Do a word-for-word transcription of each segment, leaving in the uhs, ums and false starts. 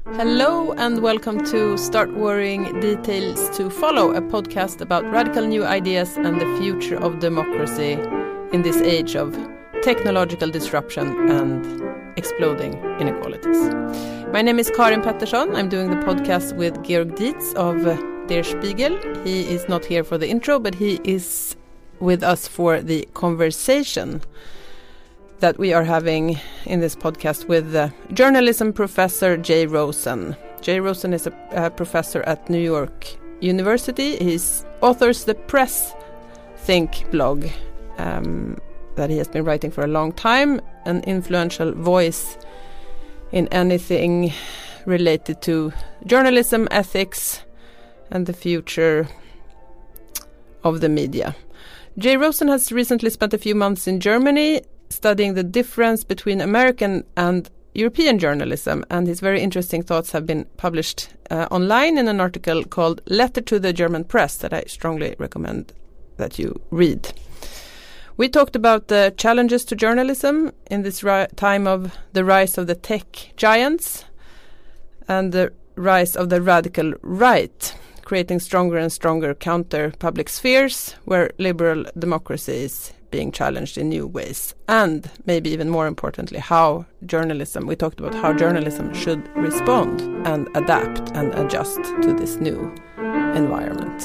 Hello and welcome to Start Worrying Details to Follow, a podcast about radical new ideas and the future of democracy in this age of technological disruption and exploding inequalities. My name is Karin Pettersson. I'm doing the podcast with Georg Dietz of Der Spiegel. He is not here for the intro, but he is with us for the conversation that we are having in this podcast with uh, journalism professor Jay Rosen. Jay Rosen is a, a professor at New York University. He authors the Press Think blog um, that he has been writing for a long time, an influential voice in anything related to journalism, ethics, and the future of the media. Jay Rosen has recently spent a few months in Germany studying the difference between American and European journalism, and his very interesting thoughts have been published uh, online in an article called Letter to the German Press that I strongly recommend that you read. We talked about the challenges to journalism in this ri- time of the rise of the tech giants and the rise of the radical right, creating stronger and stronger counter-public spheres where liberal democracy is being challenged in new ways, and maybe even more importantly, how journalism, we talked about how journalism should respond and adapt and adjust to this new environment.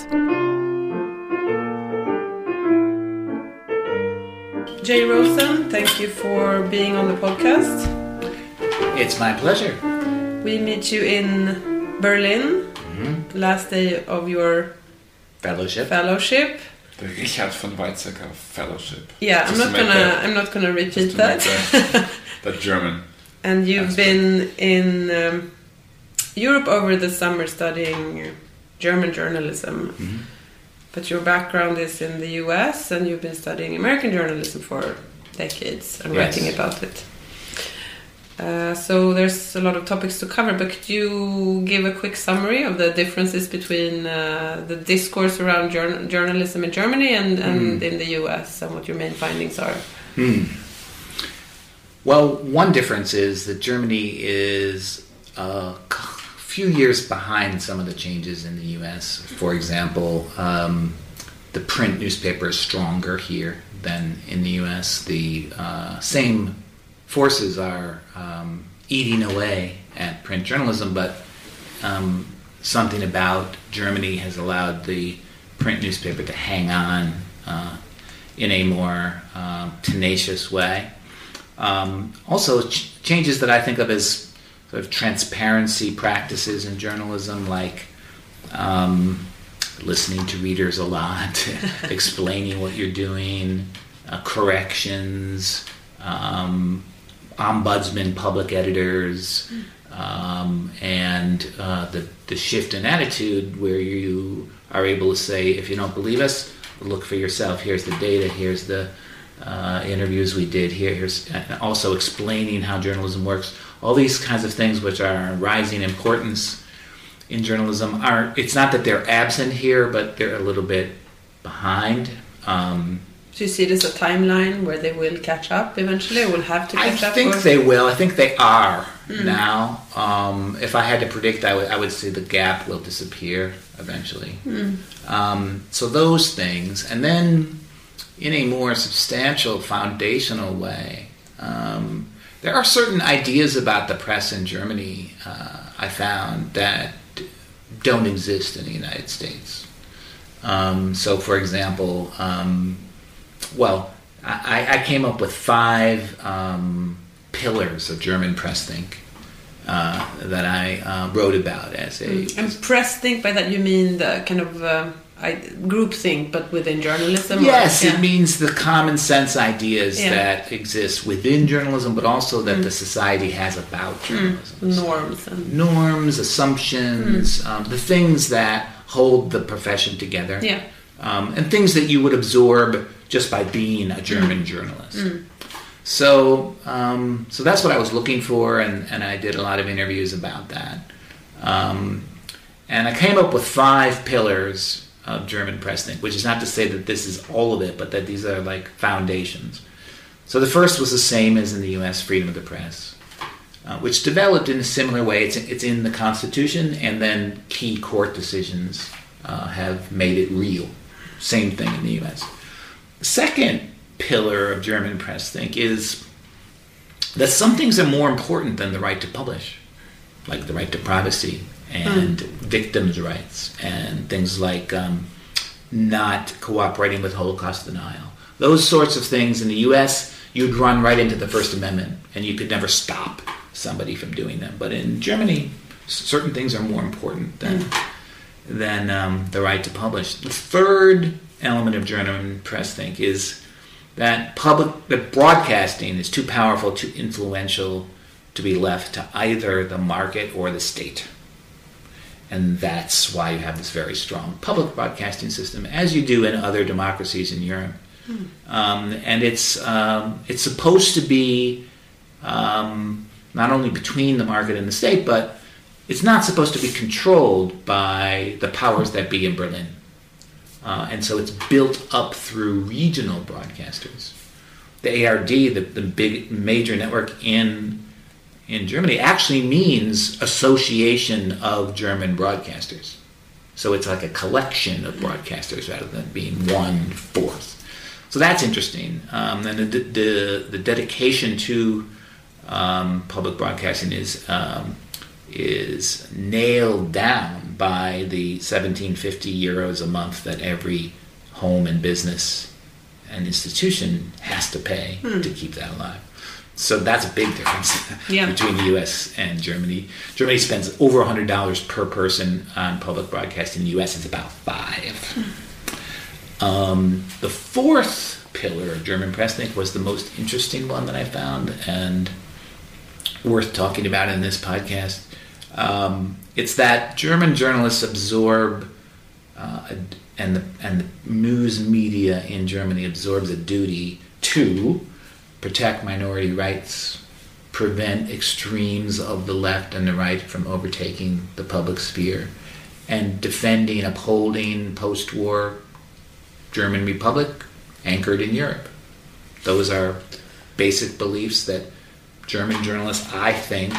Jay Rosen, thank you for being on the podcast. It's my pleasure. We meet you in Berlin, mm-hmm. the last day of your fellowship. fellowship. The Richard von Weizsäcker Fellowship. Yeah, I'm not gonna. That, I'm not gonna repeat that. that. That German. And you've aspect. been in um, Europe over the summer studying German journalism, mm-hmm. but your background is in the U S and you've been studying American journalism for decades and yes. writing about it. Uh, so there's a lot of topics to cover, but could you give a quick summary of the differences between uh, the discourse around jour- journalism in Germany and, and mm. in the U S, and what your main findings are? Mm. Well, one difference is that Germany is a few years behind some of the changes in the U S. For example, um, the print newspaper is stronger here than in the U S. The uh, same forces are um, eating away at print journalism, but um, something about Germany has allowed the print newspaper to hang on uh, in a more uh, tenacious way. Um, also, ch- changes that I think of as sort of transparency practices in journalism, like um, listening to readers a lot, explaining what you're doing, uh, corrections, um, ombudsman, public editors, um, and uh, the, the shift in attitude where you are able to say, if you don't believe us, look for yourself. Here's the data. Here's the uh, interviews we did. Here, here's also explaining how journalism works. All these kinds of things, which are rising importance in journalism, are. It's not that they're absent here, but they're a little bit behind. Um, Do you see it as a timeline where they will catch up eventually, or will have to catch I up? I think or? they will. I think they are mm. now. Um, if I had to predict, I would, I would say the gap will disappear eventually. Mm. Um, so those things. And then in a more substantial, foundational way, um, there are certain ideas about the press in Germany, uh, I found, that don't exist in the United States. Um, so, for example, um, well, I, I came up with five um, pillars of German press think uh, that I uh, wrote about as a... Mm. And press think, by that you mean the kind of uh, I, group think, but within journalism? Yes, or, yeah. It means the common sense ideas yeah. that exist within journalism, but also that mm. the society has about journalism. Mm. Norms. And... Norms, assumptions, mm. um, the things that hold the profession together. Yeah. Um, and things that you would absorb just by being a German mm. journalist. Mm. So um, so that's what I was looking for, and, and I did a lot of interviews about that. Um, and I came up with five pillars of German press think, which is not to say that this is all of it, but that these are like foundations. So the first was the same as in the U S, freedom of the press. uh, which developed in a similar way. It's, it's in the Constitution, and then key court decisions uh, have made it real. Same thing in the U S. The second pillar of German press think is that some things are more important than the right to publish, like the right to privacy and mm. victims' rights and things like um, not cooperating with Holocaust denial. Those sorts of things in the U S, you'd run right into the First Amendment and you could never stop somebody from doing them. But in Germany, certain things are more important than, mm. than um, the right to publish. The third element of German press think is that public, that broadcasting is too powerful, too influential to be left to either the market or the state. And that's why you have this very strong public broadcasting system, as you do in other democracies in Europe. Hmm. Um, and it's um, it's supposed to be um, not only between the market and the state, but it's not supposed to be controlled by the powers that be in Berlin. Uh, and so it's built up through regional broadcasters. The A R D, the, the big major network in in Germany, actually means Association of German Broadcasters. So it's like a collection of broadcasters rather than being one fourth. So that's interesting. Um, and the, the the dedication to um, public broadcasting is um, is nailed down by the seventeen fifty euros a month that every home and business and institution has to pay hmm. to keep that alive. So that's a big difference yeah. between the U S and Germany. Germany spends over one hundred dollars per person on public broadcasting. The U S is about five. Hmm. Um, the fourth pillar of German press, I think, was the most interesting one that I found and worth talking about in this podcast. Um, it's that German journalists absorb, uh, a, and the and the news media in Germany absorbs a duty to protect minority rights, prevent extremes of the left and the right from overtaking the public sphere, and defending, upholding post-war German Republic anchored in Europe. Those are basic beliefs that German journalists, I think,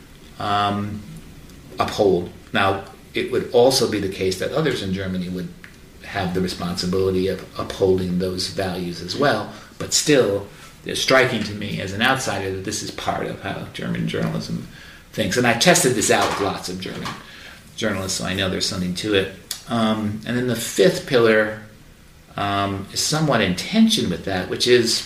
um, uphold. Now, it would also be the case that others in Germany would have the responsibility of upholding those values as well, but still, it's striking to me as an outsider that this is part of how German journalism thinks. And I tested this out with lots of German journalists, so I know there's something to it. Um, and then the fifth pillar um, is somewhat in tension with that, which is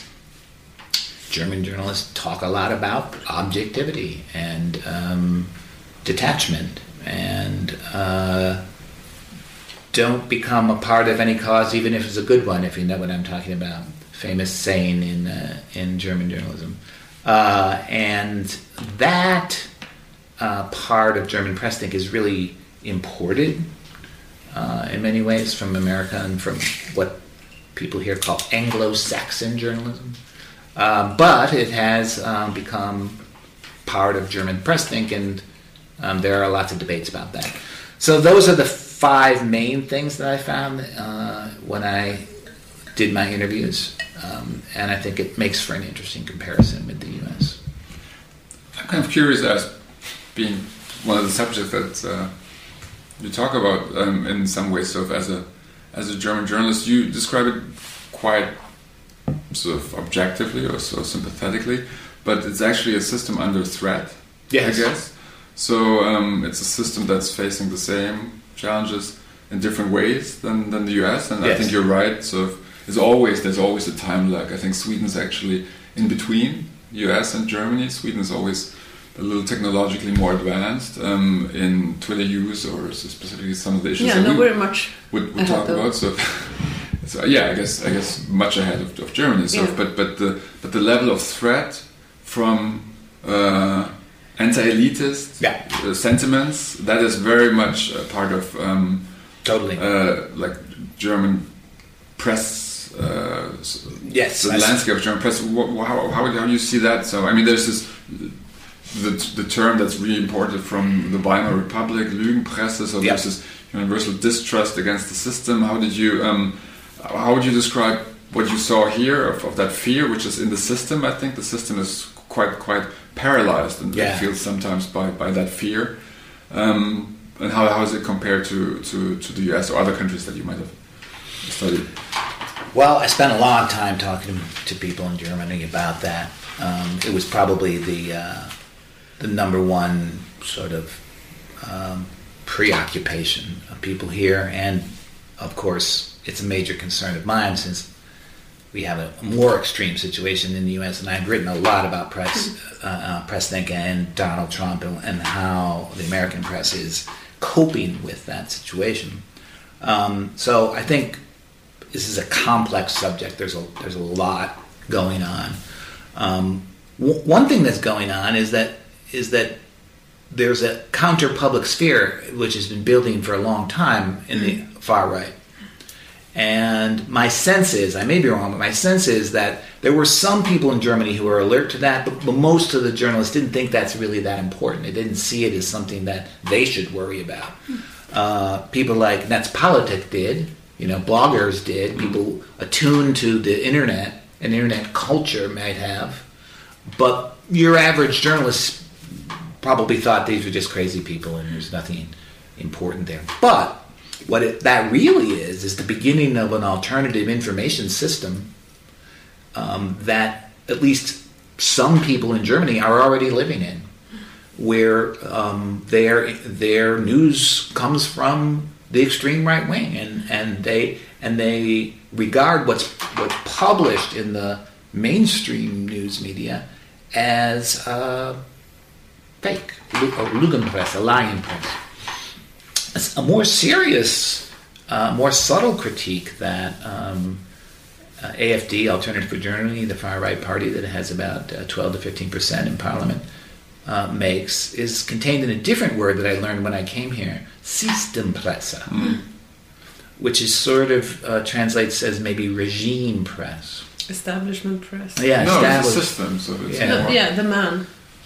German journalists talk a lot about objectivity and um, detachment and uh, don't become a part of any cause, even if it's a good one, if you know what I'm talking about. Famous saying in uh, in German journalism. Uh, and that uh, part of German press think is really imported uh, in many ways from America and from what people here call Anglo-Saxon journalism. Uh, but it has um, become part of German press think, and um, there are lots of debates about that. So those are the five main things that I found uh, when I did my interviews, um, and I think it makes for an interesting comparison with the U S. I'm kind of curious, as being one of the subjects that uh, you talk about um, in some ways, sort of as a as a German journalist, you describe it quite sort of objectively or so sympathetically, but it's actually a system under threat, yes. I guess. So um, it's a system that's facing the same challenges in different ways than, than the U S, and yes. I think you're right. So there's always there's always a time lag. I think Sweden's actually in between U S and Germany. Sweden is always a little technologically more advanced um, in Twitter use, or specifically some of the issues yeah, that no, we we're much would, would talk about. So, so yeah, I guess I guess much ahead of, of Germany. So, yeah. but but the but the level of threat from uh, anti-elitist yeah. uh, sentiments, that is very much a part of um, totally uh, like German press. Uh, yes, the landscape of German press. How, how, how do you see that? So I mean, there's this the the term that's really imported from the Weimar Republic, Lügenpresse. So yep. there's this universal distrust against the system. How did you um, how would you describe what you saw here of, of that fear, which is in the system? I think the system is quite quite paralyzed and Yeah. feel sometimes by, by that fear. Um, and how, how is it compared to, to, to the U S or other countries that you might have studied? Well, I spent a long time talking to people in Germany about that. Um, it was probably the uh, the number one sort of um, preoccupation of people here, and of course, it's a major concern of mine since we have a more extreme situation in the U S. And I've written a lot about press, uh, uh, Pressnik and Donald Trump, and, and how the American press is coping with that situation. Um, so I think this is a complex subject. There's a there's a lot going on. Um, w- one thing that's going on is that is that there's a counter public sphere which has been building for a long time in the far right. And my sense is, I may be wrong, but my sense is that there were some people in Germany who were alert to that, but, but most of the journalists didn't think that's really that important. They didn't see it as something that they should worry about. Uh, people like Netzpolitik did, you know, bloggers did, people attuned to the internet and internet culture might have, but your average journalist probably thought these were just crazy people and there's nothing important there. But what it, that really is, is the beginning of an alternative information system um, that at least some people in Germany are already living in, where um, their their news comes from the extreme right wing, and, and they and they regard what's what's published in the mainstream news media as uh, fake, or Lügenpresse, a lying press. A more serious, uh, more subtle critique that um, uh, A F D, Alternative for Germany, the far-right party that has about uh, twelve to fifteen percent in parliament, uh, makes is contained in a different word that I learned when I came here, Systempresse, mm. which is sort of uh, translates as maybe regime press. Establishment press. No, Yeah, it's established. a system, so it's Yeah. more... Yeah, the man.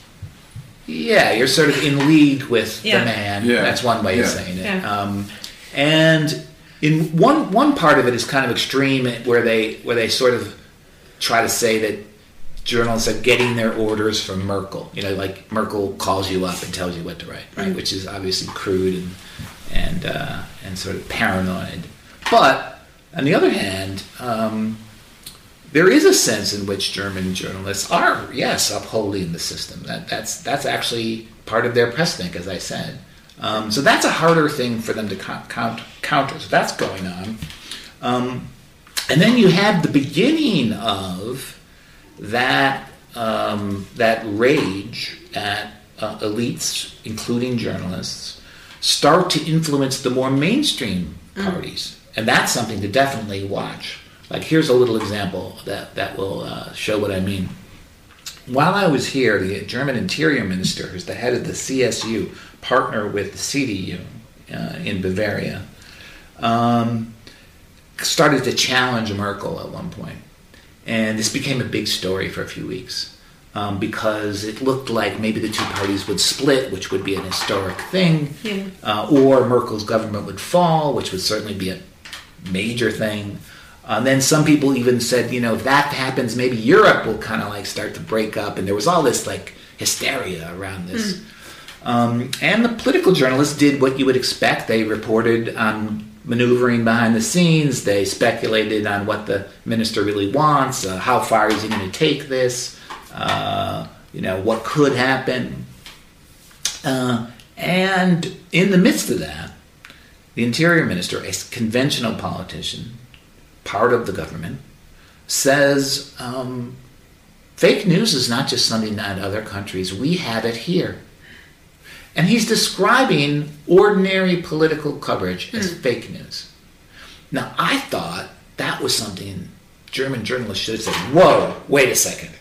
Yeah, you're sort of in league with Yeah. the man. Yeah. That's one way Yeah. of saying it. Yeah. Um, and in one one part of it is kind of extreme, where they where they sort of try to say that journalists are getting their orders from Merkel. You know, like Merkel calls you up and tells you what to write, right? Mm. Which is obviously crude and and uh, and sort of paranoid. But on the other hand, um, there is a sense in which German journalists are, yes, upholding the system. That that's that's actually part of their Pressnik, as I said. Um, so that's a harder thing for them to count, count, counter. So that's going on. Um, and then you have the beginning of that um, that rage at uh, elites, including journalists, start to influence the more mainstream parties. Mm. And that's something to definitely watch. Like, here's a little example that, that will uh, show what I mean. While I was here, the German Interior Minister, who's the head of the C S U, partner with the C D U uh, in Bavaria, um, started to challenge Merkel at one point. And this became a big story for a few weeks um, because it looked like maybe the two parties would split, which would be an historic thing, yeah. uh, or Merkel's government would fall, which would certainly be a major thing. And uh, then some people even said, you know, if that happens, maybe Europe will kind of like start to break up. And there was all this like hysteria around this. Mm. Um, and the political journalists did what you would expect. They reported on maneuvering behind the scenes. They speculated on what the minister really wants. Uh, how far is he going to take this? Uh, you know, what could happen? Uh, and in the midst of that, the Interior Minister, a conventional politician, part of the government, says um, fake news is not just something in other countries. We have it here. And he's describing ordinary political coverage as mm. fake news. Now, I thought that was something German journalists should have said, whoa, wait a second.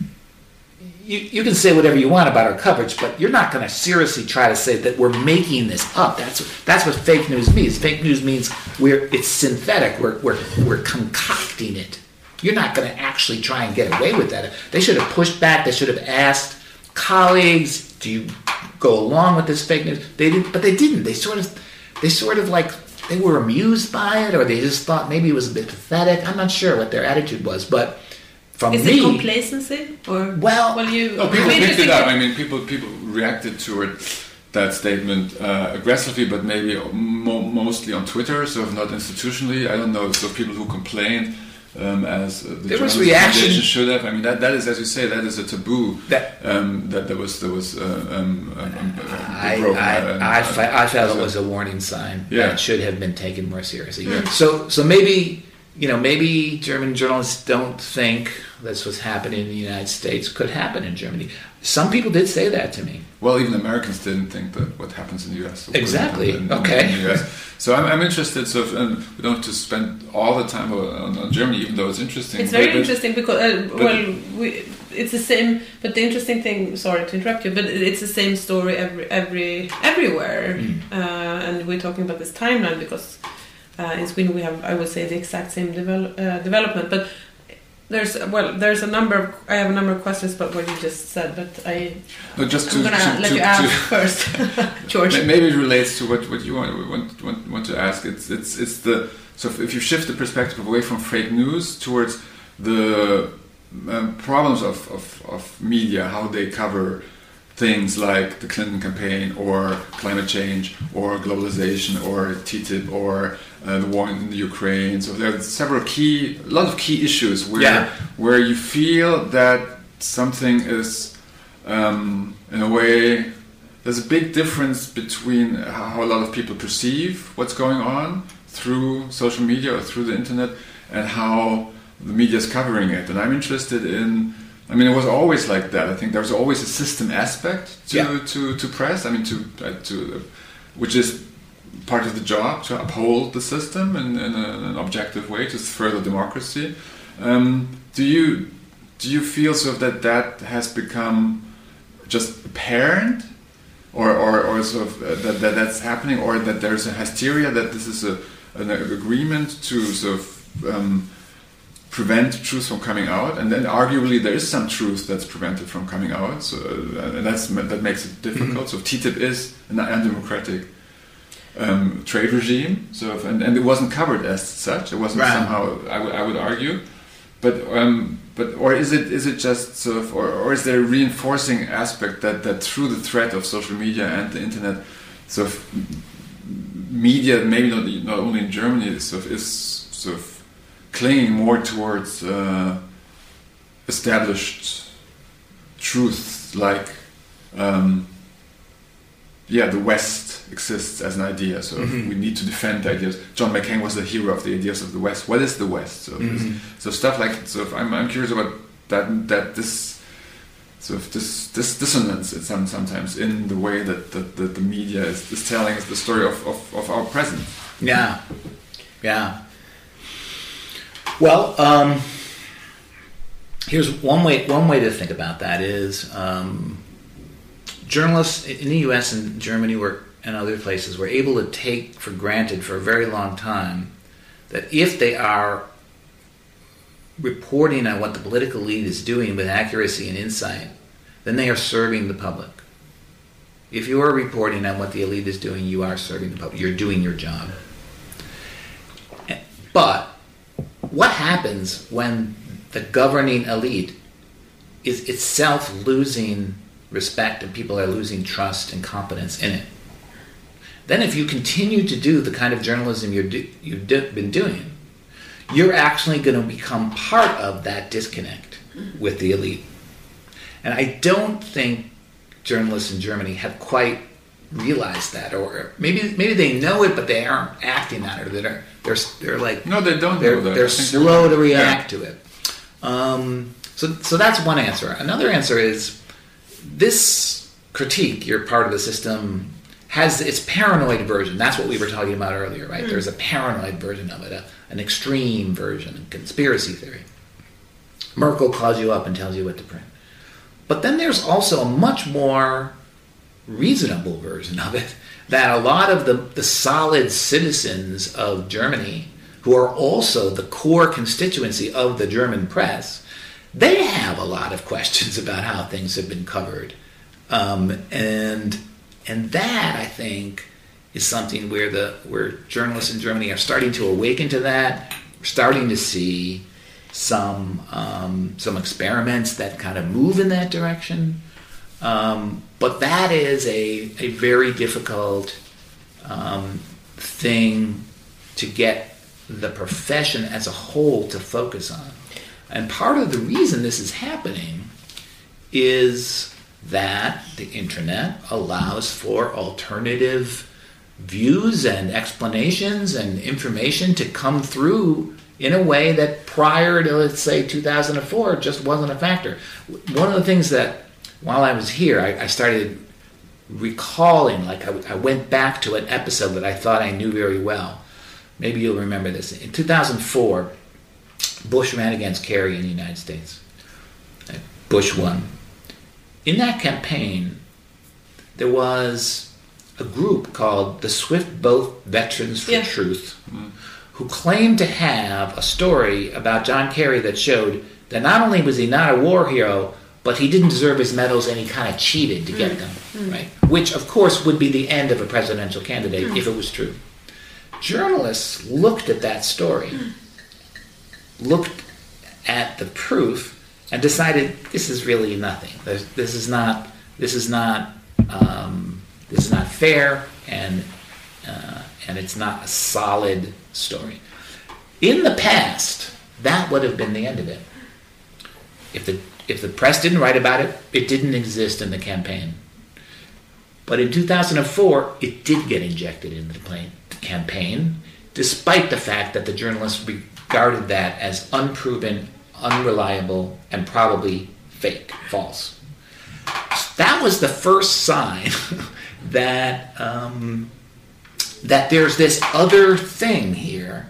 You, you can say whatever you want about our coverage, but you're not going to seriously try to say that we're making this up. That's that's what fake news means. Fake news means we're it's synthetic. We're we're we're concocting it. You're not going to actually try and get away with that. They should have pushed back. They should have asked colleagues, "Do you go along with this fake news?" They didn't, but they didn't. They sort of they sort of like they were amused by it, or they just thought maybe it was a bit pathetic. I'm not sure what their attitude was, but from Is me, it complacency or well, well you? No, people I mean, picked it up. I mean, people people reacted to it, that statement uh, aggressively, but maybe mo- mostly on Twitter, so not institutionally. I don't know. So people who complained. Um, as uh, the there was journalist reaction. foundation should have. I mean, that, that is, as you say, that is a taboo. That- um, that there was there was. Uh, um, um, um, I, broken, I, uh, I, uh, fe- I felt so- it was a warning sign Yeah. that should have been taken more seriously. Yeah. So, so maybe you know, maybe German journalists don't think that's what's happening in the United States could happen in Germany. Some people did say that to me. Well, even Americans didn't think that what happens in the U S would Exactly. happen in, Okay. in the U S. So I'm, I'm interested. So if, and we don't have to spend all the time on, on Germany, even though it's interesting. It's very But- but- interesting because uh, but- well, we, it's the same. But the interesting thing, sorry to interrupt you, but it's the same story every every everywhere. Mm. Uh, and we're talking about this timeline because uh, in Sweden we have, I would say, the exact same devel- uh, development. But there's well, there's a number of I have a number of questions about what you just said, but I No, just I'm to, gonna to, let to, you ask to first, George. May- Maybe it relates to what, what you want, want want want to ask. It's it's it's the so if you shift the perspective away from fake news towards the um, problems of, of, of media, how they cover things like the Clinton campaign or climate change or globalization or T T I P or uh, the war in the Ukraine. So there are several key, a lot of key issues where Yeah. where you feel that something is um, in a way. There's a big difference between how a lot of people perceive what's going on through social media or through the internet and how the media is covering it. And I'm interested in, I mean, it was always like that. I think there's always a system aspect to, Yeah. to, to press, I mean, to, uh, to uh, which is part of the job, to uphold the system in, in, a, in an objective way, to further democracy. Um, do you do you feel sort of that that has become just apparent? Or, or, or sort of uh, that, that that's happening, or that there's a hysteria that this is a, an agreement to sort of um, prevent truth from coming out, and then arguably there is some truth that's prevented from coming out. So uh, and that's that makes it difficult. Mm-hmm. So T T I P is an undemocratic um, trade regime. So if, and, and it wasn't covered as such. It wasn't Right. somehow. I would I would argue, but. Um, But or is it is it just sort of or, or is there a reinforcing aspect that, that through the threat of social media and the internet, sort of media, maybe not not only in Germany, sort of is sort of clinging more towards uh, established truths like um, yeah, the West exists as an idea, so mm-hmm. we need to defend the ideas. John McCain was the hero of the ideas of the West. What is the West? So, mm-hmm. so stuff like so. If I'm, I'm curious about that. That this sort of this this dissonance it's some, sometimes in the way that, that, that the media is, is telling us the story of, of, of our present. Yeah, yeah. Well, um, here's one way. One way to think about that is. Um, Journalists in the U S and Germany were, and other places were able to take for granted for a very long time that if they are reporting on what the political elite is doing with accuracy and insight, then they are serving the public. If you are reporting on what the elite is doing, you are serving the public. You're doing your job. But what happens when the governing elite is itself losing respect and people are losing trust and confidence in it? Then if you continue to do the kind of journalism you're do, you've do, been doing, you're actually going to become part of that disconnect with the elite. And I don't think journalists in Germany have quite realized that, or maybe maybe they know it, but they aren't acting on it, or they're they're they're like no, they don't they're, know that. They're slow to react yeah. to it. Um, so so that's one answer. Another answer is this critique, you're part of the system, has its paranoid version. That's what we were talking about earlier, right? Mm. There's a paranoid version of it, a, an extreme version, a conspiracy theory. Merkel calls you up and tells you what to print. But then there's also a much more reasonable version of it, that a lot of the, the solid citizens of Germany, who are also the core constituency of the German press, they have a lot of questions about how things have been covered. Um, and and that, I think, is something where the where journalists in Germany are starting to awaken to that. We're starting to see some um, some experiments that kind of move in that direction. Um, but that is a, a very difficult um, thing to get the profession as a whole to focus on. And part of the reason this is happening is that the internet allows for alternative views and explanations and information to come through in a way that prior to, let's say, two thousand four just wasn't a factor. One of the things that, while I was here, I, I started recalling, like I, I went back to an episode that I thought I knew very well. Maybe you'll remember this. In two thousand four, Bush ran against Kerry in the United States. Bush won. In that campaign, there was a group called the Swift Boat Veterans for yeah. Truth, mm. who claimed to have a story about John Kerry that showed that not only was he not a war hero, but he didn't deserve his medals and he kind of cheated to get mm. them, mm. right? Which, of course, would be the end of a presidential candidate mm. if it was true. Journalists looked at that story, mm. looked at the proof, and decided this is really nothing. This, this is not. This is not. Um, this is not fair, and uh, and it's not a solid story. In the past, that would have been the end of it. If the if the press didn't write about it, it didn't exist in the campaign. But in two thousand four, it did get injected into the campaign, despite the fact that the journalists regarded that as unproven, unreliable, and probably fake, false. That was the first sign that um, that there's this other thing here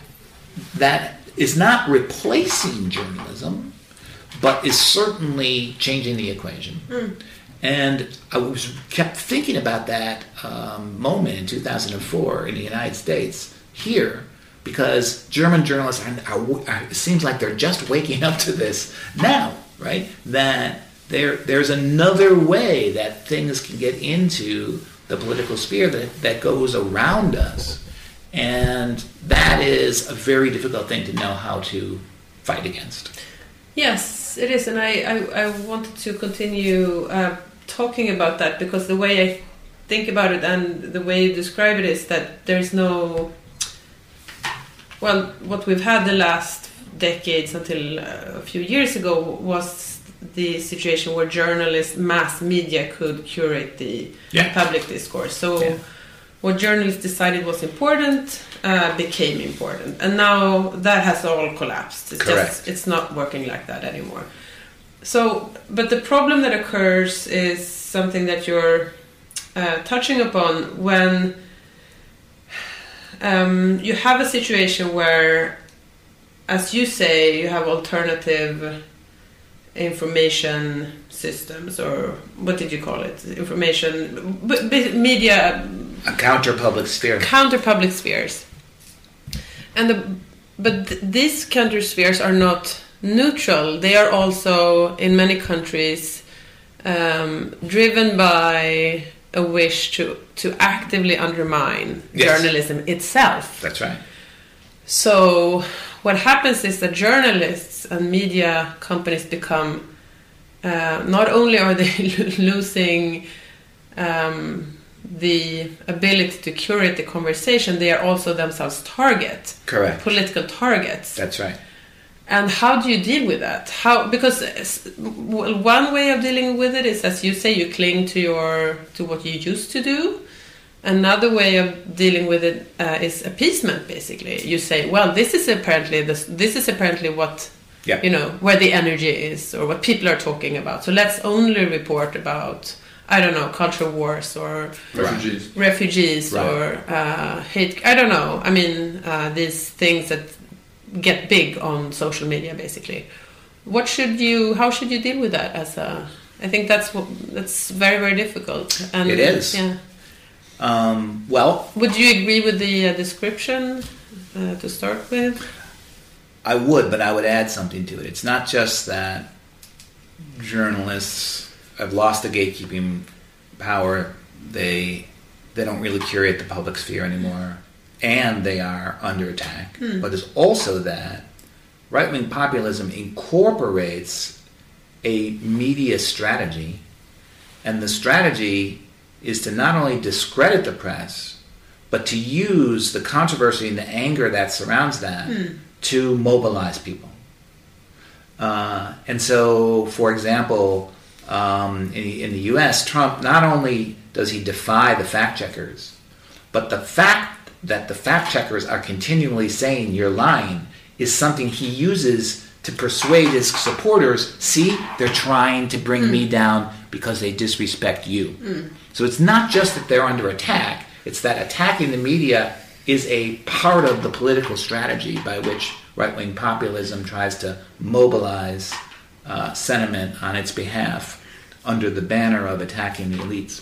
that is not replacing journalism, but is certainly changing the equation. Mm. And I was kept thinking about that um, moment in two thousand four in the United States here, because German journalists are, are, are, it seems like they're just waking up to this now, right? That there there's another way that things can get into the political sphere that, that goes around us. And that is a very difficult thing to know how to fight against. Yes, it is. And I, I, I wanted to continue uh, talking about that, because the way I think about it and the way you describe it is that there's no... Well, what we've had the last decades until uh, a few years ago was the situation where journalists, mass media could curate the yeah. public discourse. So yeah. what journalists decided was important uh, became important. And now that has all collapsed. It's Correct. Just, it's not working like that anymore. So, but the problem that occurs is something that you're uh, touching upon when um, you have a situation where, as you say, you have alternative information systems, or what did you call it? Information, b- b- media... A counter-public sphere. Counter-public spheres. And the, but th- these counter-spheres are not neutral. They are also, in many countries, um, driven by a wish to, to actively undermine yes. journalism itself. That's right. So what happens is that journalists and media companies become, uh, not only are they losing um, the ability to curate the conversation, they are also themselves target. Correct. Political targets. That's right. And how do you deal with that? How, because one way of dealing with it is, as you say, you cling to your to what you used to do. Another way of dealing with it uh, is appeasement. Basically, you say, "Well, this is apparently this. This is apparently what yeah. you know where the energy is, or what people are talking about. So let's only report about, I don't know, culture wars or refugees, refugees right. or uh, hate. I don't know. I mean, uh, these things that get big on social media, basically. What should you? How should you deal with that? As a, I think that's what that's very very difficult. And it is. Yeah. Um, well, would you agree with the uh, description uh, to start with? I would, but I would add something to it. It's not just that journalists have lost the gatekeeping power; they they don't really curate the public sphere anymore, and they are under attack. Mm. But it's also that right-wing populism incorporates a media strategy, and the strategy is to not only discredit the press, but to use the controversy and the anger that surrounds that mm. to mobilize people. Uh, and so, for example, um, in, in the U S, Trump, not only does he defy the fact-checkers, but the fact that the fact-checkers are continually saying you're lying is something he uses to persuade his supporters, see, they're trying to bring mm. me down because they disrespect you. Mm. So it's not just that they're under attack, it's that attacking the media is a part of the political strategy by which right-wing populism tries to mobilize uh, sentiment on its behalf under the banner of attacking the elites.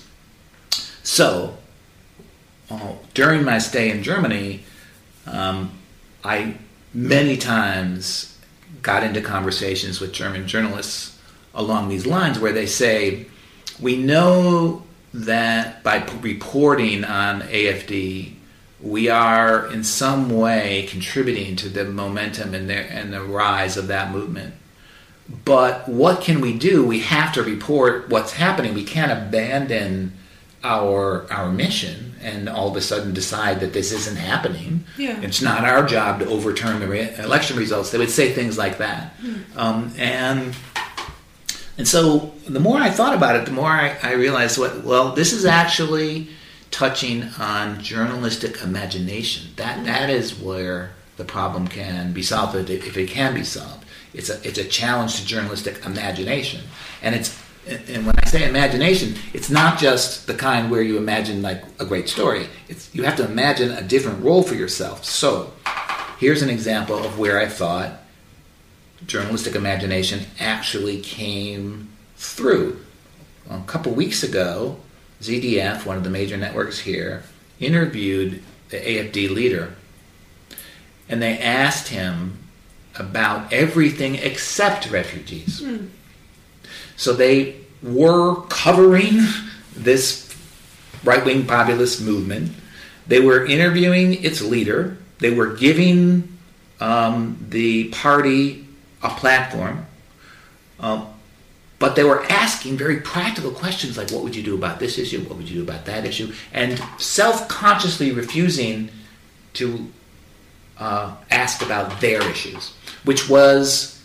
So, uh, during my stay in Germany, um, I many times got into conversations with German journalists along these lines where they say, we know that by p- reporting on A F D, we are in some way contributing to the momentum and the, and the rise of that movement. But what can we do? We have to report what's happening. We can't abandon our our mission and all of a sudden decide that this isn't happening. Yeah. It's not our job to overturn the re- election results. They would say things like that. Mm. Um, and and so the more I thought about it, the more I, I realized, what, well, this is actually touching on journalistic imagination. That mm. that is where the problem can be solved, if it can be solved. It's a it's a challenge to journalistic imagination, and it's and when I say imagination, it's not just the kind where you imagine like a great story. It's you have to imagine a different role for yourself. So, here's an example of where I thought journalistic imagination actually came through. Well, a couple weeks ago, Z D F, one of the major networks here, interviewed the A F D leader, and they asked him about everything except refugees. Mm. So they were covering this right-wing populist movement. They were interviewing its leader. They were giving um, the party a platform. Um, but they were asking very practical questions like, what would you do about this issue? What would you do about that issue? And self-consciously refusing to uh, ask about their issues, which was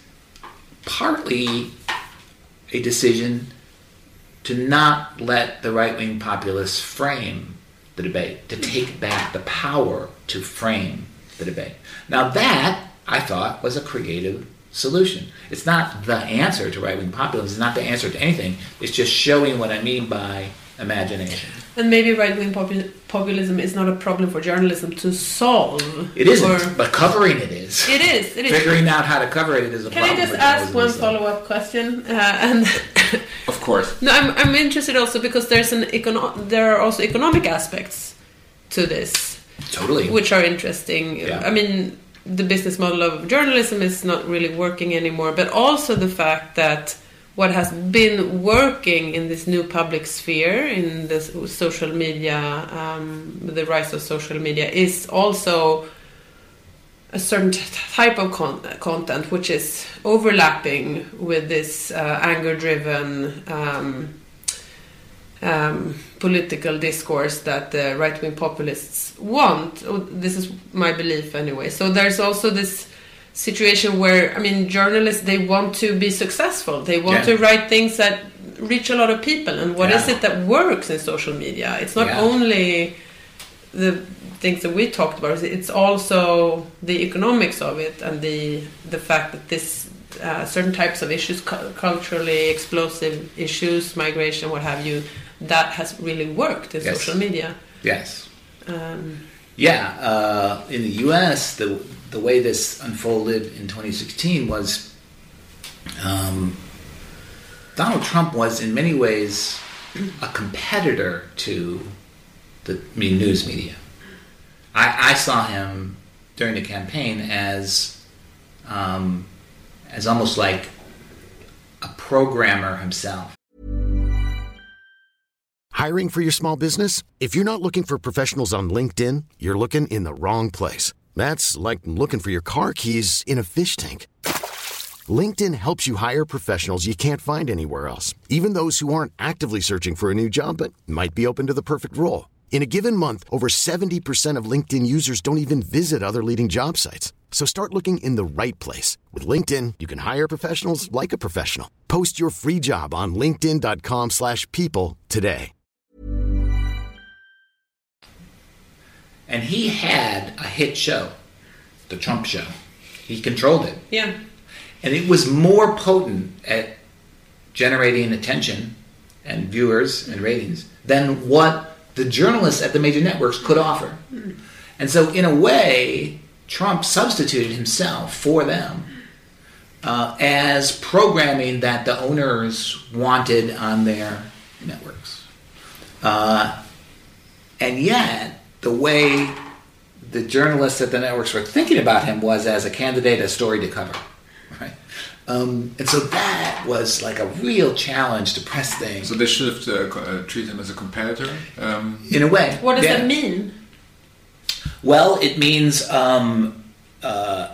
partly a decision to not let the right-wing populists frame the debate, to take back the power to frame the debate. Now that, I thought, was a creative solution. It's not the answer to right-wing populism. It's not the answer to anything. It's just showing what I mean by imagination. And maybe right-wing popul- populism is not a problem for journalism to solve. It isn't, or... but covering it is. It is. It is. Figuring out how to cover it is a Can problem. Can I just ask one follow-up question? Uh, and of course. No, I'm I'm interested also because there's an econo- there are also economic aspects to this. Totally. Which are interesting. Yeah. I mean, the business model of journalism is not really working anymore, but also the fact that what has been working in this new public sphere, in the social media, um, the rise of social media, is also a certain t- type of con- content which is overlapping with this uh, anger-driven um, um, political discourse that the right-wing populists want. This is my belief anyway. So there's also this situation where, I mean, journalists, they want to be successful. They want yeah. to write things that reach a lot of people. And what yeah. is it that works in social media? It's not yeah. only the things that we talked about. It's also the economics of it and the the fact that this uh, certain types of issues, cu- culturally explosive issues, migration, what have you, that has really worked in yes. social media. Yes. Um, yeah. Uh, in the U S, the the way this unfolded in twenty sixteen was um, Donald Trump was in many ways a competitor to the I mean, news media. I, I saw him during the campaign as um, as almost like a programmer himself. Hiring for your small business? If you're not looking for professionals on LinkedIn, you're looking in the wrong place. That's like looking for your car keys in a fish tank. LinkedIn helps you hire professionals you can't find anywhere else, even those who aren't actively searching for a new job but might be open to the perfect role. In a given month, over seventy percent of LinkedIn users don't even visit other leading job sites. So start looking in the right place. With LinkedIn, you can hire professionals like a professional. Post your free job on linkedin.com slash people today. And he had a hit show, The Trump Show. He controlled it. Yeah. And it was more potent at generating attention and viewers and ratings than what the journalists at the major networks could offer. Mm. And so in a way, Trump substituted himself for them uh, as programming that the owners wanted on their networks. Uh, and yet, the way the journalists at the networks were thinking about him was as a candidate, a story to cover. Right? Um, and so that was like a real challenge to press things. So they should have uh, uh, treated him as a competitor? Um, In a way. What does yeah. that mean? Well, it means um, uh,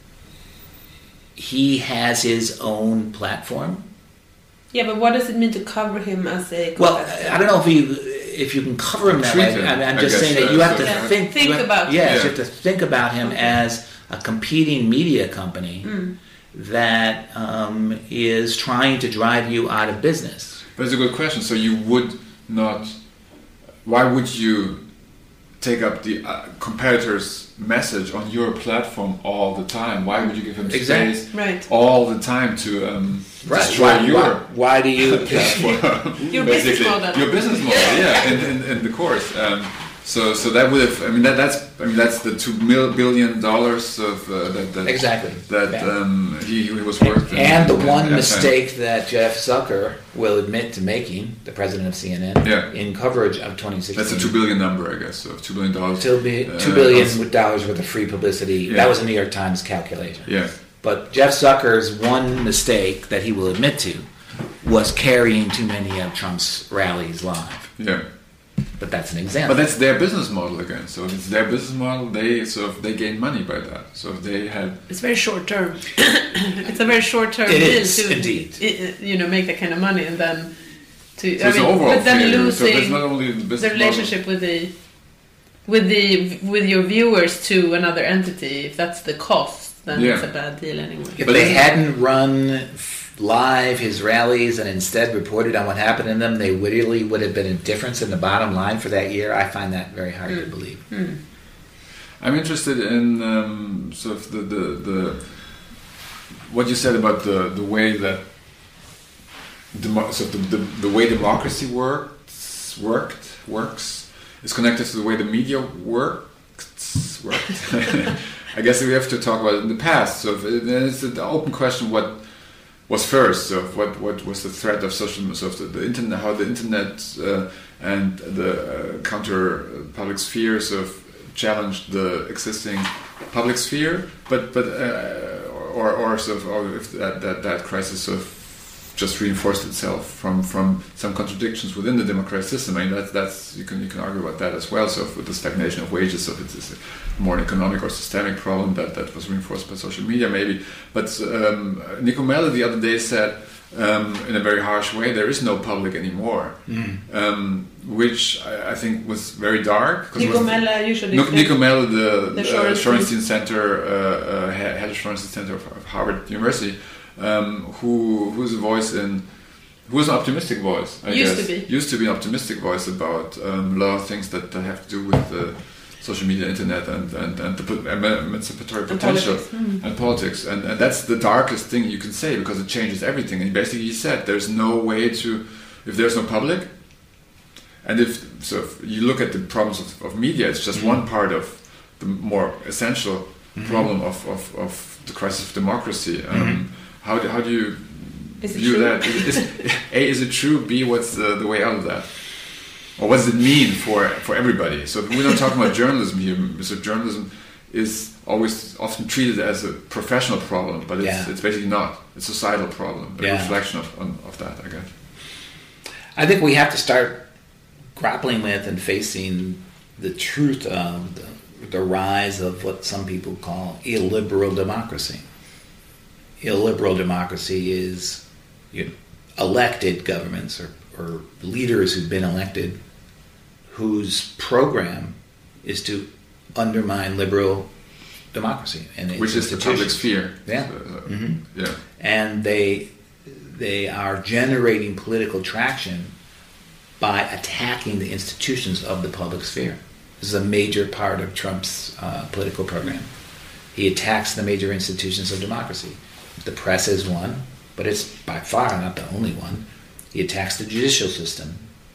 he has his own platform. Yeah, but what does it mean to cover him as a competitor? Well, I don't know if you if you can cover him that way. Treat him, I'm, I'm I just guess, saying that uh, you have to yeah. think, Think you have, about yes, him. you have to think about him Okay. as a competing media company Mm. that um, is trying to drive you out of business. But it's a good question. So you would not... Why would you take up the uh, competitor's message on your platform all the time? Why would you give him Exactly. space Right. all the time to um, Right. destroy Why, your... why, why do you... platform? Your business Basically, model. Your business model, yeah, in, in, in the course. Um, so, so that would have. I mean, that, that's. I mean, that's the two mil, billion dollars of uh, that, that. Exactly. That Yeah. um, he, he was worth. in- And the in- one in mistake that Jeff Zucker will admit to making, the president of C N N, Yeah. in coverage of twenty sixteen. That's a two billion number, I guess. So two billion dollars. Two, bi- uh, two billion was- with dollars worth of free publicity. Yeah. That was a New York Times calculation. Yeah. But Jeff Zucker's one mistake that he will admit to was carrying too many of Trump's rallies live. Yeah. But that's an example. But that's their business model again. So if it's their business model, they sort of they gain money by that. So if they had. It's very short term. It's a very short term It deal is, to indeed. i- you know, make that kind of money and then to So I it's mean, an overall but then failure. losing So it's not only the business the relationship with the with the with your viewers to another entity. If that's the cost, then Yeah. it's a bad deal anyway. if But they it's- hadn't run f- live his rallies and instead reported on what happened in them, they really would have been a difference in the bottom line for that year. I find that very hard Mm. to believe. I'm interested in um, sort of the, the the what you said about the the way that demo- so the, the the way democracy works worked works is connected to the way the media works worked. I guess we have to talk about it in the past. So it's an open question: what was first? So what what was the threat of social so the, the internet? How the internet uh, and the uh, counter public spheres of challenged the existing public sphere, but but uh, or or sort of or if that, that that crisis sort of just reinforced itself from from some contradictions within the democratic system. I mean that's that's you can you can argue about that as well. So with the stagnation of wages, so it's, it's a more an economic or systemic problem that that was reinforced by social media maybe. But um, Nico Melle the other day said. Um, in a very harsh way, there is no public anymore, mm. um, which I, I think was very dark. Nico Melle usually. Nico, Nico Melle, the, the uh, Shorenstein Center, uh, uh, head of Shorenstein Center of, of Harvard University, um, who who's a voice in, who was an optimistic voice. I used guess. to be. Used to be an optimistic voice about um, a lot of things that, that have to do with the social media, internet, and and, and the emancipatory potential and politics, mm. and, politics. And, and that's the darkest thing you can say because it changes everything. And basically, he said there's no way to, if there's no public, and if so, if you look at the problems of, of media, it's just mm. one part of the more essential mm-hmm. problem of, of, of the crisis of democracy. Um, mm-hmm. How do how do you is view true? that? Is, is, A, is it true? B, what's the, the way out of that? Or what does it mean for, for everybody? So we're not talking about journalism here. So journalism is always often treated as a professional problem, but it's, yeah. it's basically not. It's a societal problem, a yeah. reflection of, on, of that, I guess. I think we have to start grappling with and facing the truth of the the rise of what some people call illiberal democracy. Illiberal democracy is you know, elected governments or, or leaders who've been elected whose program is to undermine liberal democracy and its which is the public sphere. Yeah, so, uh, mm-hmm. yeah, and they they are generating political traction by attacking the institutions of the public sphere. This is a major part of Trump's uh, political program. He attacks the major institutions of democracy. The press is one, but it's by far not the only one. He attacks the judicial system.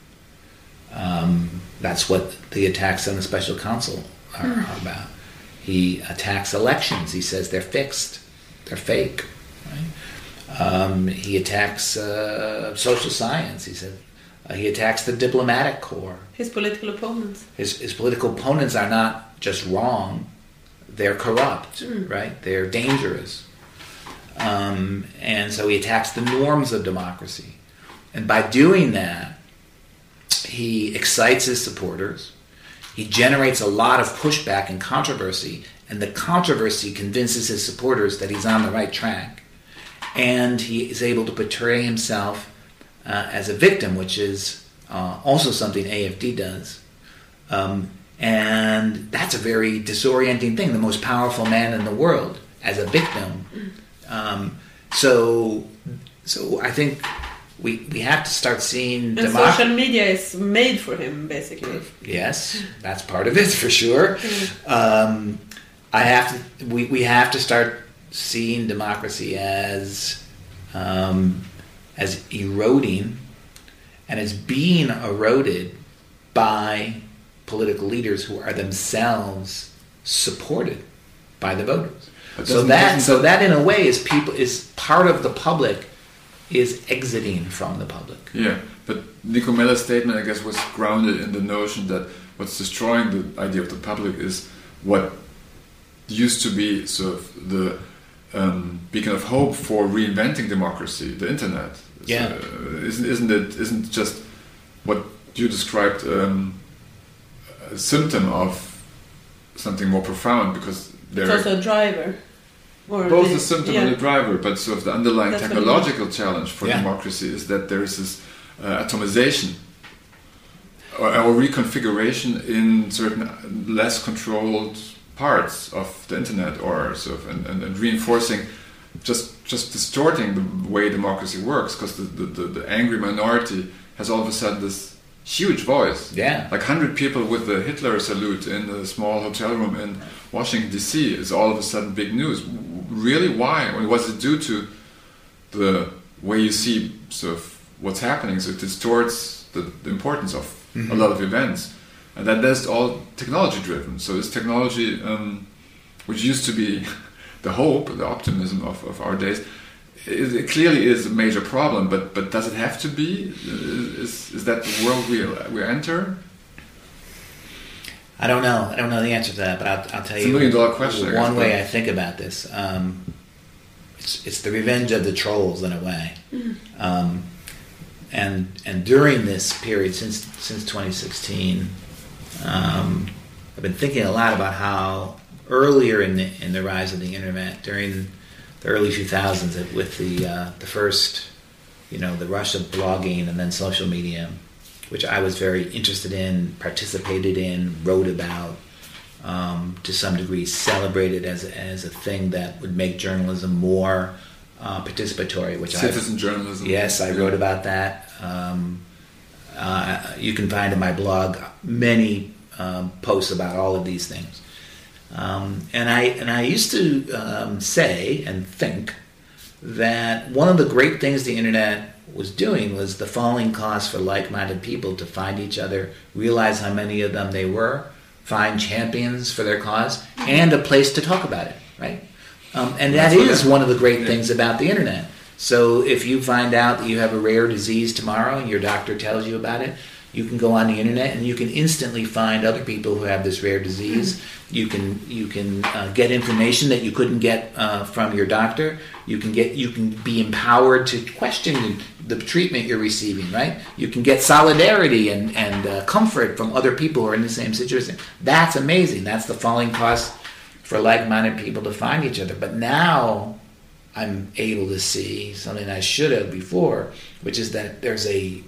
Um, that's what the attacks on the special counsel are, mm. are about. He attacks elections. He says they're fixed, they're fake. Right? Um, he attacks uh, social science. He said uh, he attacks the diplomatic corps. His political opponents. His, his political opponents are not just wrong; they're corrupt. Mm. Right? They're dangerous. Um, and so he attacks the norms of democracy. And by doing that, he excites his supporters. He generates a lot of pushback and controversy, and the controversy convinces his supporters that he's on the right track. And he is able to portray himself uh, as a victim, which is uh, also something A F D does. Um, and that's a very disorienting thing, the most powerful man in the world as a victim. Um, so, so I think we we have to start seeing and democracy. Social media is made for him, basically. Yes, that's part of it for sure. Um, I have to. We, we have to start seeing democracy as um, as eroding, and as being eroded by political leaders who are themselves supported by the voters. So that so that in a way is people is part of the public is exiting from the public. Yeah, but Nico Meller's statement, I guess, was grounded in the notion that what's destroying the idea of the public is what used to be sort of the um, beacon of hope for reinventing democracy, the internet. Yeah, so, uh, isn't isn't it isn't just what you described um, a symptom of something more profound, because it's also a driver. Or both the, the symptom yeah. and the driver, but sort of the underlying That's technological challenge for yeah. democracy is that there is this uh, atomization or, or reconfiguration in certain less controlled parts of the internet, or sort of and, and, and reinforcing, just just distorting the way democracy works, because the, the, the, the angry minority has all of a sudden this huge voice. Yeah. Like one hundred people with the Hitler salute in a small hotel room in Washington, D C is all of a sudden big news. Really? Why? I mean, what's it due to the way you see sort of what's happening? So it distorts the, the importance of mm-hmm. a lot of events. And that that's all technology driven. So this technology, um, which used to be the hope, the optimism of, of our days, it, it clearly is a major problem, but but does it have to be? Is is that the world we we enter? I don't know. I don't know the answer to that, but I'll, I'll tell it's you. a million dollar question. One I guess, way but. I think about this, um, it's it's the revenge of the trolls in a way, mm. um, and and during this period since since twenty sixteen, um, I've been thinking a lot about how earlier in the in the rise of the internet, during the early two thousands, with the uh, the first, you know, the rush of blogging and then social media, which I was very interested in, participated in, wrote about, um, to some degree celebrated as as a thing that would make journalism more uh, participatory. Which citizen I, journalism. Yes, I wrote about that. Um, uh, you can find in my blog many um, posts about all of these things. Um, and I and I used to um, say and think that one of the great things the internet was doing was the falling cost for like-minded people to find each other, realize how many of them they were, find champions for their cause, and a place to talk about it, right? Um, and that is one of the great things about the internet. So if you find out that you have a rare disease tomorrow and your doctor tells you about it, You can go on the internet and you can instantly find other people who have this rare disease. You can you can uh, get information that you couldn't get uh, from your doctor. You can get you can be empowered to question the, the treatment you're receiving. Right? You can get solidarity and and uh, comfort from other people who are in the same situation. That's amazing. That's the falling cost for like-minded people to find each other. But now I'm able to see something I should have before, which is that there's a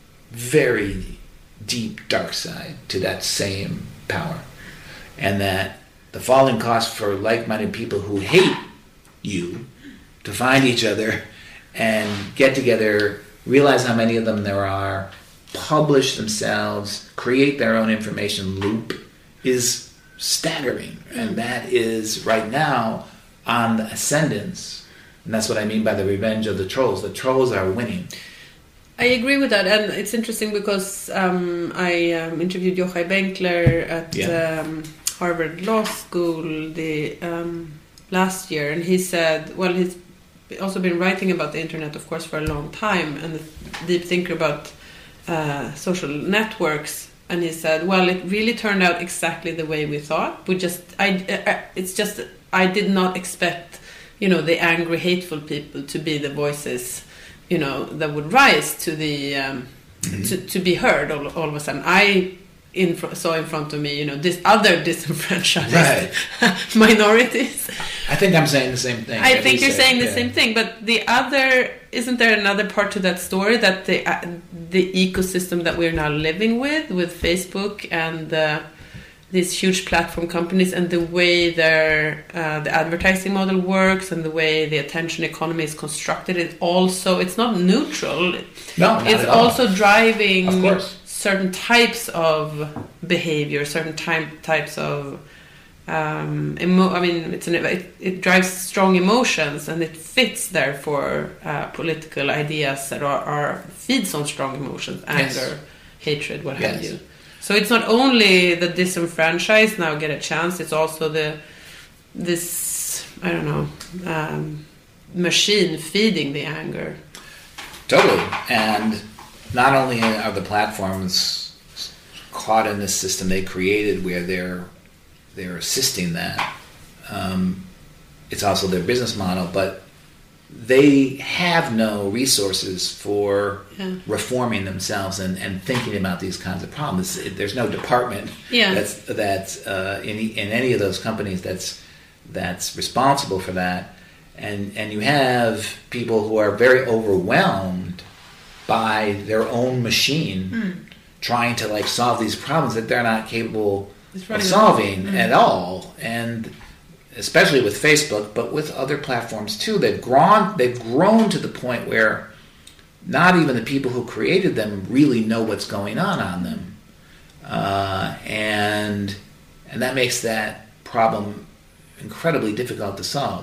very deep dark side to that same power, and that the falling cost for like-minded people who hate you to find each other and get together, realize how many of them there are, publish themselves, create their own information loop, is staggering. And that is right now on the ascendance, and that's what I mean by the revenge of the trolls. The trolls are winning. I agree with that, and it's interesting because um, I um, interviewed Yochai Benkler at Yeah. um, Harvard Law School the um, last year, and he said, well, he's also been writing about the internet, of course, for a long time, and a deep thinker about uh, social networks, and he said, well, it really turned out exactly the way we thought. We just, I, I it's just, I did not expect, you know, the angry, hateful people to be the voices, you know, that would rise to the um, mm-hmm. to, to be heard all, all of a sudden. I in fr- saw in front of me, you know, this other disenfranchised right. minorities. I think I'm saying the same thing. I think you're said, saying the yeah. same thing, but the other, isn't there another part to that story, that the uh, the ecosystem that we're now living with, with Facebook and uh, these huge platform companies, and the way their uh, the advertising model works, and the way the attention economy is constructed, it also, it's not neutral. No, not it's at all. also driving Of course. certain types of behavior, certain type, types of um, emo- I mean, it's an, it, it drives strong emotions, and it fits therefore uh, political ideas that are, are feeds on strong emotions, anger, Yes. hatred, what have Yes. you. So it's not only the disenfranchised now get a chance, it's also the this, I don't know, um, machine feeding the anger. Totally. And not only are the platforms caught in this system they created where they're they're assisting that, um, it's also their business model, but they have no resources for Yeah. reforming themselves and, and thinking about these kinds of problems. There's no department Yeah. that's that's uh, in in any of those companies that's that's responsible for that, and and you have people who are very overwhelmed by their own machine Mm. trying to like solve these problems that they're not capable It's of running solving Mm. at all, and especially with Facebook, but with other platforms too. They've grown, they've grown to the point where not even the people who created them really know what's going on on them. Uh, and and that makes that problem incredibly difficult to solve.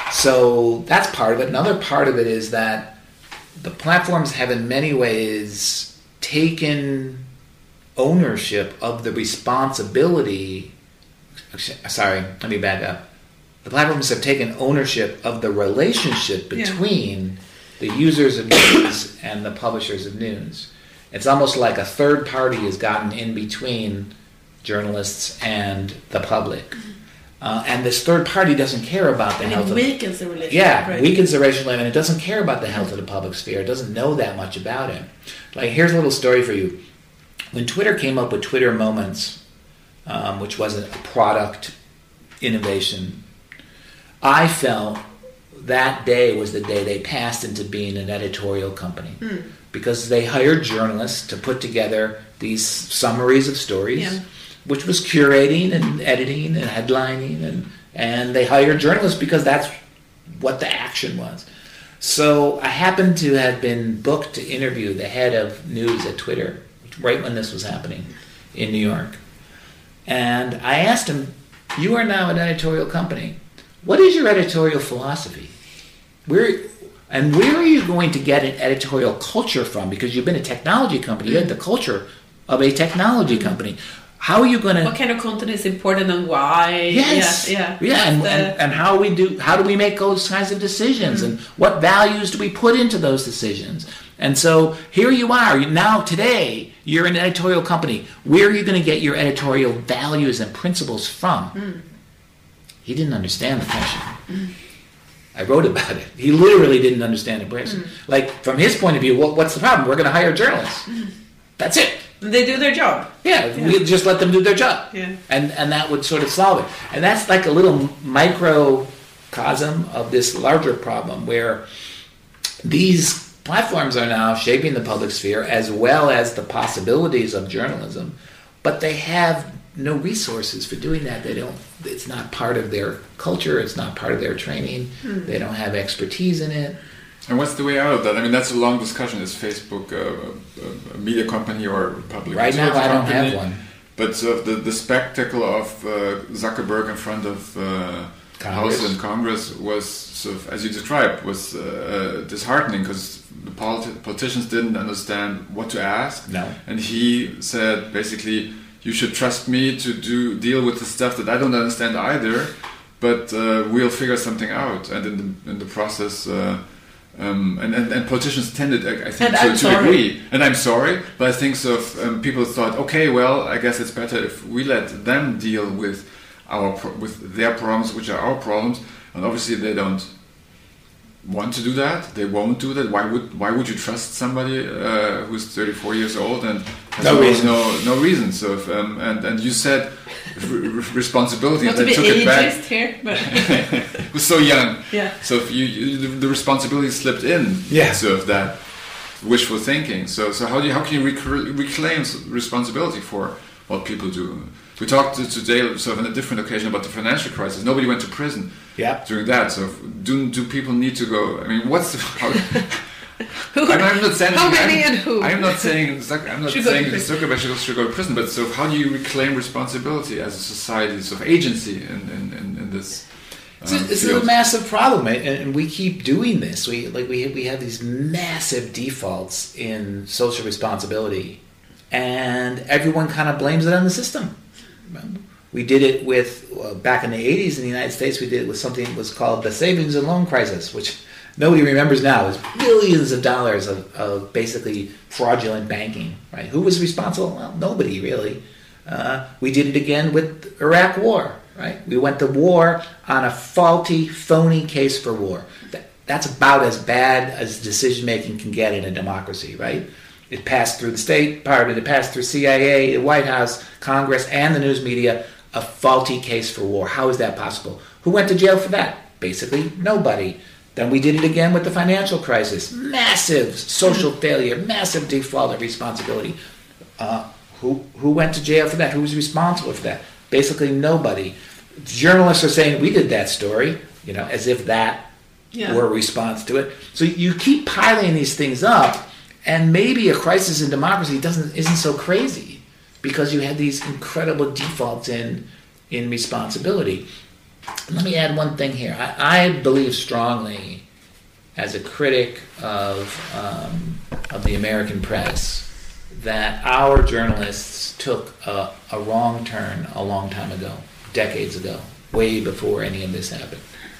So that's part of it. Another part of it is that the platforms have in many ways taken ownership of the responsibility. Sorry, let me back up. The platforms have taken ownership of the relationship between yeah. the users of news and the publishers of news. It's almost like a third party has gotten in between journalists and the public. Uh, and this third party doesn't care about the and health it of... weakens the relationship. Yeah, right? weakens the relationship, and it doesn't care about the health of the public sphere. It doesn't know that much about it. Like, here's a little story for you. When Twitter came up with Twitter Moments, um, which was a product innovation, I felt that day was the day they passed into being an editorial company. Mm. Because they hired journalists to put together these summaries of stories, yeah. which was curating and editing and headlining, and, and they hired journalists because that's what the action was. So I happened to have been booked to interview the head of news at Twitter right when this was happening in New York. And I asked him, you are now an editorial company. What is your editorial philosophy? Where, and where are you going to get an editorial culture from? Because you've been a technology company. You had the culture of a technology company. How are you going to... What kind of content is important and why? Yes. Yeah. Yeah, yeah. And, the... and, and how we do, how do we make those kinds of decisions? Mm-hmm. And what values do we put into those decisions? And so here you are. Now today, You're an editorial company. Where are you going to get your editorial values and principles from? Mm. He didn't understand the question. Mm. I wrote about it. He literally didn't understand the question. Mm. Like, from his point of view, what, what's the problem? We're going to hire journalists. Mm. That's it. They do their job. Yeah, yeah, we just let them do their job. Yeah. And and that would sort of solve it. And that's like a little microcosm of this larger problem where these platforms are now shaping the public sphere as well as the possibilities of journalism, but they have no resources for doing that. They don't, it's not part of their culture, it's not part of their training, mm. they don't have expertise in it. And what's the way out of that? I mean, that's a long discussion. Is Facebook uh, a, a media company or a public? Right now, I don't company? have one. But so the the spectacle of uh, Zuckerberg in front of uh, House and Congress was, sort of, as you described, was uh, uh, disheartening because the politi- politicians didn't understand what to ask. No. And he said basically, "You should trust me to do deal with the stuff that I don't understand either, but uh, we'll figure something out." And in the in the process. Uh, Um, and, and, and politicians tended, I think, to, to agree. And I'm sorry, but I think so. If, um, people thought, okay, well, I guess it's better if we let them deal with our pro- with their problems, which are our problems. And obviously, they don't want to do that. They won't do that. Why would Why would you trust somebody uh, who's thirty-four years old and has no reason? No, no reason. So, if, um, and and you said r- responsibility. Not to be took it back. here, but was so young. Yeah. So if you, you the, the responsibility slipped in. Yeah. So of that wishful thinking. So so how do you how can you rec- reclaim responsibility for what people do? We talked today, sort of on a different occasion, about the financial crisis. Nobody went to prison. Yeah. During that. So do do people need to go? I mean, what's the, how, who, I'm, I'm not saying how many I'm, and who? I'm not saying I'm not should saying Zuckerberg should, should go to prison. But so how do you reclaim responsibility as a society, sort of agency in in, in, in this? It's a, it's a massive problem, and we keep doing this. We like we we have these massive defaults in social responsibility, and everyone kind of blames it on the system. We did it with uh, back in the eighties in the United States. We did it with something that was called the savings and loan crisis, which nobody remembers now. It was billions of dollars of, of basically fraudulent banking. Right? Who was responsible? Well, nobody really. Uh, we did it again with Iraq War. Right? We went to war on a faulty, phony case for war. That, that's about as bad as decision-making can get in a democracy, right? It passed through the State Department, it passed through C I A, the White House, Congress, and the news media, a faulty case for war. How is that possible? Who went to jail for that? Basically, nobody. Then we did it again with the financial crisis. Massive social failure, massive default of responsibility. Uh, who, who went to jail for that? Who was responsible for that? Basically nobody. Journalists are saying we did that story, you know, as if that yeah. were a response to it. So you keep piling these things up, and maybe a crisis in democracy doesn't isn't so crazy because you have these incredible defaults in in responsibility. Let me add one thing here. I, I believe strongly, as a critic of um, of the American press, that our journalists took a, a wrong turn a long time ago, decades ago, way before any of this happened,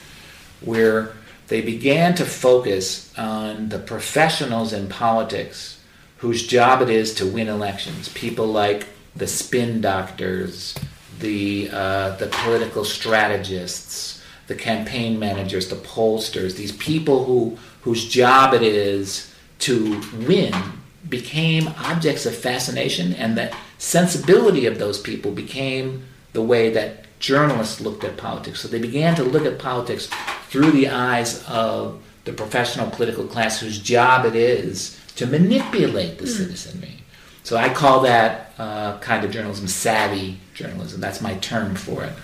where they began to focus on the professionals in politics whose job it is to win elections, people like the spin doctors, the uh, the political strategists, the campaign managers, the pollsters, these people who whose job it is to win, became objects of fascination, and that sensibility of those people became the way that journalists looked at politics. So they began to look at politics through the eyes of the professional political class whose job it is to manipulate the mm. citizenry. So I call that uh, kind of journalism savvy journalism. That's my term for it.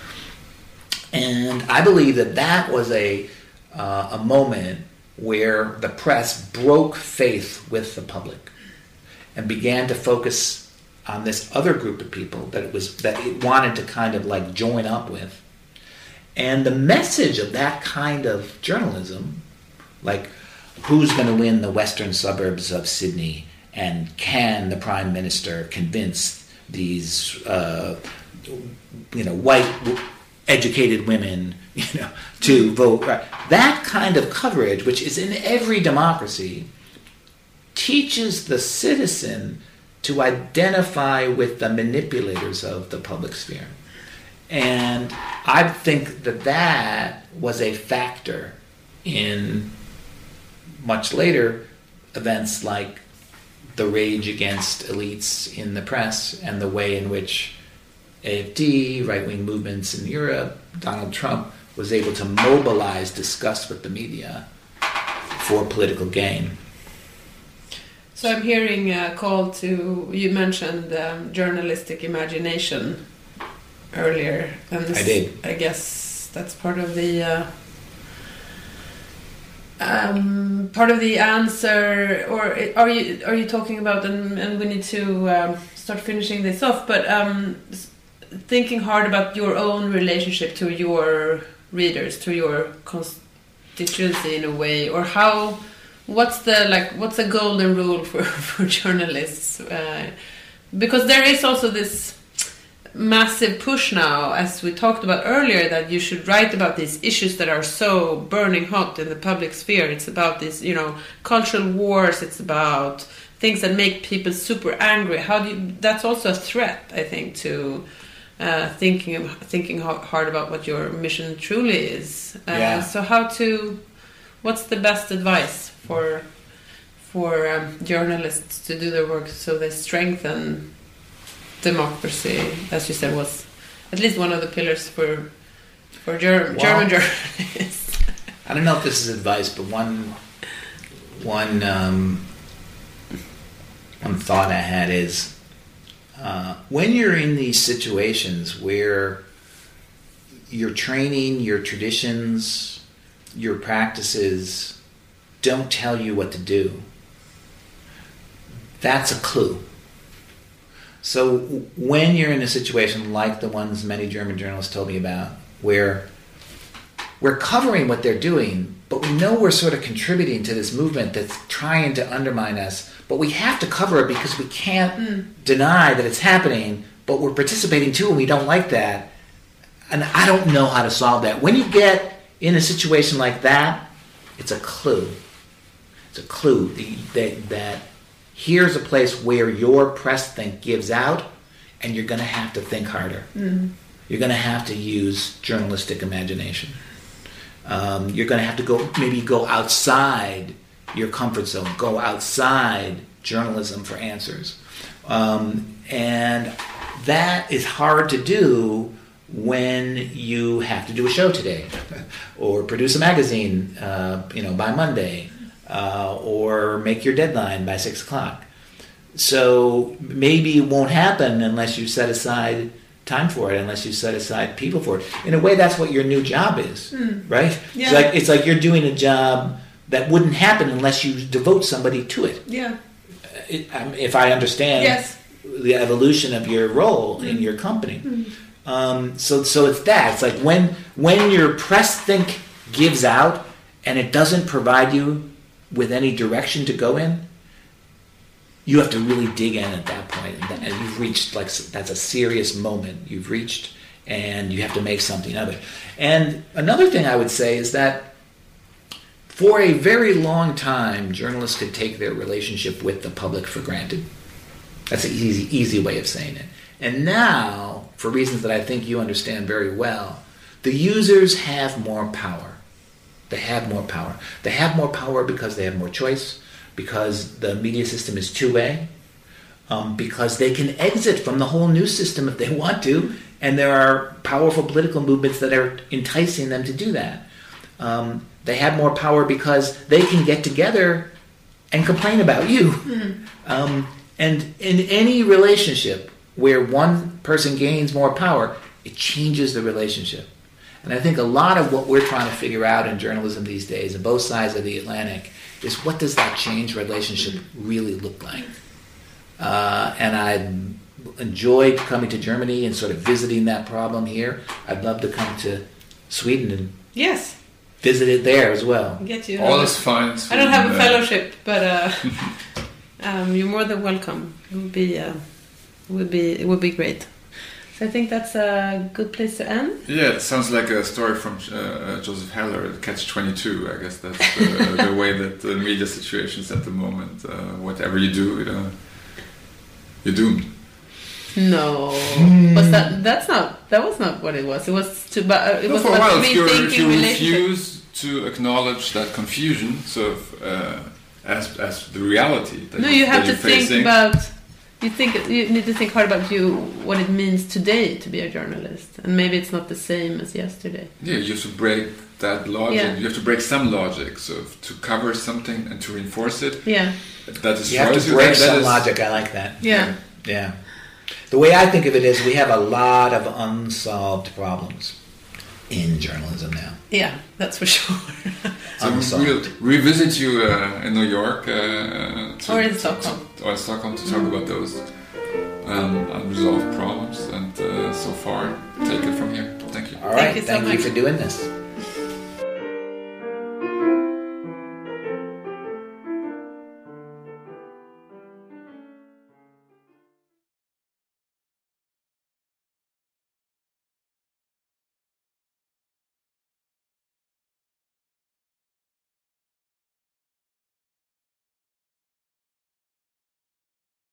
And I believe that that was a uh, a moment where the press broke faith with the public and began to focus on this other group of people that it was that it wanted to kind of like join up with. And the message of that kind of journalism, like who's going to win the western suburbs of Sydney, and can the Prime Minister convince these uh, you know white educated women you know to vote right? That kind of coverage, which is in every democracy, teaches the citizen to identify with the manipulators of the public sphere. And I think that that was a factor in much later events like the rage against elites in the press and the way in which A F D, right-wing movements in Europe, Donald Trump was able to mobilize disgust with the media for political gain. So I'm hearing a call to, you mentioned um, journalistic imagination earlier. And this, I did. I guess that's part of the uh, um, part of the answer. Or are you are you talking about? And, and we need to um, start finishing this off. But um, thinking hard about your own relationship to your readers, to your constituency in a way, or how. What's the like? What's a golden rule for for journalists? Uh, because there is also this massive push now, as we talked about earlier, that you should write about these issues that are so burning hot in the public sphere. It's about these, you know, cultural wars. It's about things that make people super angry. How do you? That's also a threat, I think, to uh, thinking thinking hard about what your mission truly is. Uh, yeah. So how to? What's the best advice for for um, journalists to do their work so they strengthen democracy? As you said, was at least one of the pillars for for Ger- well, German journalists. I don't know if this is advice, but one one um, one thought I had is uh, when you're in these situations where your training, your traditions, your practices don't tell you what to do, that's a clue. So when you're in a situation like the ones many German journalists told me about, where we're covering what they're doing, but we know we're sort of contributing to this movement that's trying to undermine us, but we have to cover it because we can't mm. deny that it's happening, but we're participating too and we don't like that. And I don't know how to solve that. When you get in a situation like that, it's a clue. It's a clue that, that here's a place where your press think gives out, and you're going to have to think harder. Mm. You're going to have to use journalistic imagination. Um, you're going to have to go maybe go outside your comfort zone, go outside journalism for answers. Um, and that is hard to do when you have to do a show today, or produce a magazine, uh, you know, by Monday, uh, or make your deadline by six o'clock. So maybe it won't happen unless you set aside time for it, unless you set aside people for it. In a way, that's what your new job is, mm. right? Yeah. It's like it's like you're doing a job that wouldn't happen unless you devote somebody to it. Yeah. It, um, if I understand yes. the evolution of your role mm. in your company. Mm. Um, so, so it's that. It's like when when your press think gives out and it doesn't provide you with any direction to go in, you have to really dig in at that point. And, that, and you've reached, like, that's a serious moment you've reached, and you have to make something of it. And another thing I would say is that for a very long time, journalists could take their relationship with the public for granted. That's an easy, easy way of saying it. And now, for reasons that I think you understand very well, the users have more power. They have more power. They have more power because they have more choice, because the media system is two-way, um, because they can exit from the whole news system if they want to, and there are powerful political movements that are enticing them to do that. Um, they have more power because they can get together and complain about you. Mm-hmm. Um, and in any relationship where one person gains more power, it changes the relationship. And I think a lot of what we're trying to figure out in journalism these days, on both sides of the Atlantic, is what does that change relationship really look like? Uh, and I enjoyed coming to Germany and sort of visiting that problem here. I'd love to come to Sweden and yes, visit it there as well. Get you. All is fine. I don't have a fellowship, but uh, um, you're more than welcome. It would be. Uh, would be it would be great. So I think that's a good place to end. Yeah, it sounds like a story from uh, Joseph Heller, Catch twenty-two. I guess that's the, the way that the media situations at the moment. Uh, whatever you do, you know, you're doomed. No, was that that's not that was not what it was. It was to but uh, it No, was for a about while, if, you're, if rethinking you relationship. refuse to acknowledge that confusion, sort of uh, as as the reality. That No, you, you have that to you're think facing. about. You think you need to think hard about you what it means today to be a journalist, and maybe it's not the same as yesterday. Yeah, you have to break that logic. Yeah. You have to break some logic, so to cover something and to reinforce it. Yeah, That destroys You have to you. break That- that some is- logic. I like that. yeah, Yeah. The way I think of it is we have a lot of unsolved problems in journalism now. yeah. That's for sure. So Unsolved. we'll revisit you uh, in New York uh, to, Or in to- Stockholm. to- or in Stockholm to talk about those um, unresolved problems. And uh, so far, take it from here. Thank you. All Thank right. you so Thank you much. for doing this.